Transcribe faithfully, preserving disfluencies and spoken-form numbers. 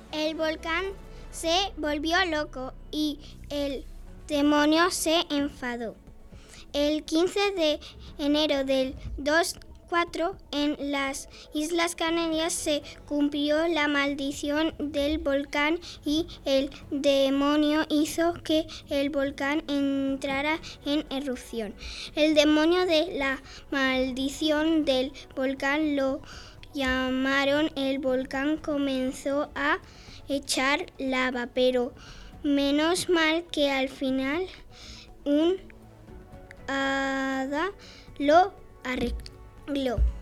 El volcán se volvió loco y el demonio se enfadó. El quince de enero del dos mil cuatro, en las Islas Canarias se cumplió la maldición del volcán y el demonio hizo que el volcán entrara en erupción. El demonio de la maldición del volcán lo llamaron el volcán, comenzó a echar lava, pero menos mal que al final un hada lo arregló.